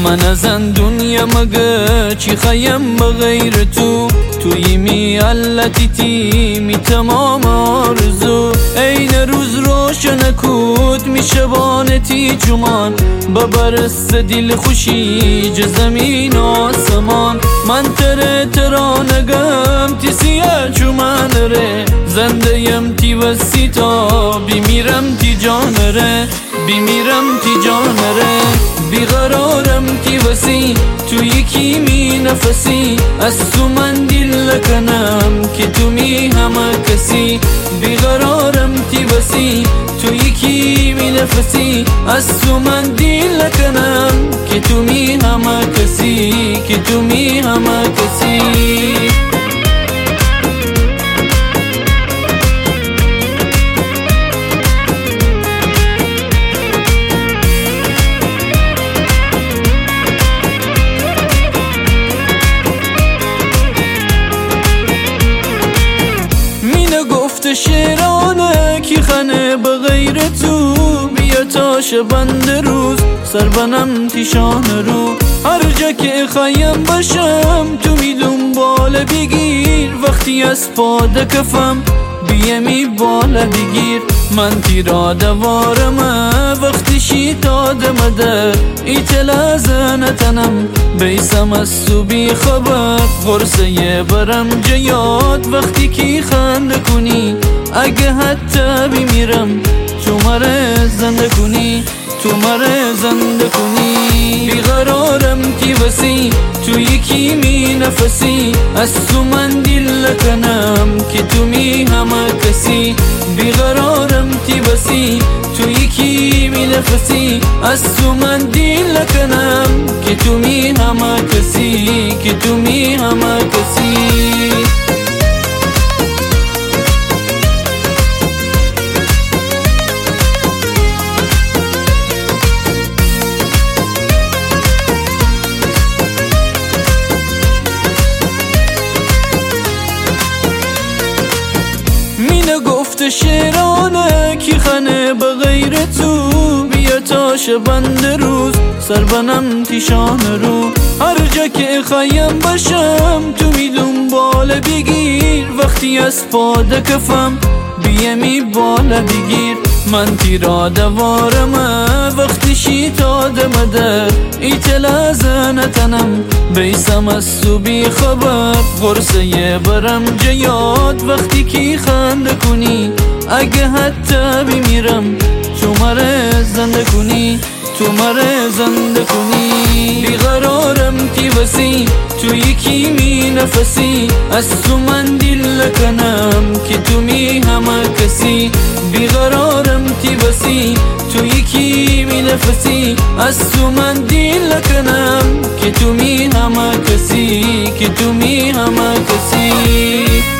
من از دنیا مگه چی خیم بغیر تو، توی میالتی تیمی تمام آرزو. این روز روشن کود می شبانتی جمان، ببرست دل خوشی ج زمین آسمان. من ترانگم تی سیه چومن ره، زنده یم تی وسی تا بیمیرم تی جان ره، بیمیرم تی جان ره. بیقرارم تی وسی تو یکی می نفسی، از تو من دل نکنم که تو می همه کسی. بیقرارم تی وسی تو یکی می نفسی، از تو من دل نکنم که تو می همه کسی، که تو می همه کسی. شیرانه کی خانه بغیر تو، بیا تا شبند روز سر بنم تیشان رو. هر جا که خوایم باشم تو می دنبال بگیر، وقتی از پا کفم بیمی بالا بگیر. من تیرا دوارم وقتی شیطاد مده، ایتلا زنتنم بیسم از تو بی خبر. غرصه برم جیاد وقتی کی خند کنی، اگه حتی بیمیرم تو مره زنده کنی، تو مره زنده کنی. بیقرارم تی وسی تو یکی می نفسی، از تو من دل نکنم که تو می همه کسی. بیقرارم تی وسی تو یکی می نفسی، از تو من دل نکنم که تو می همه کسی، که تو می همه کسی. شیرانه کی خانه بغیر تو، بیا تا شبند روز سر بنم تیشان رو. هر جا که خوایم باشم تو می دنبال بگیر، وقتی از پا کفم بیمی بالا بگیر. من تیرا دوارم وقتی شیطاد مده، ایتلا زنتنم بیسم از تو بی خبر. غرصه برم جیاد وقتی کی خند کنی، اگه حتی بیمیرم تو مره زنده کنی، تو مره زنده کنی. بیقرارم تی وسی تو یکی می نفسی، از تو من دل نکنم که تو می همه کسی. بیقرارم تی وسی تو یکی می نفسی، از تو من دل نکنم که تو می همه کسی، که تو می همه کسی.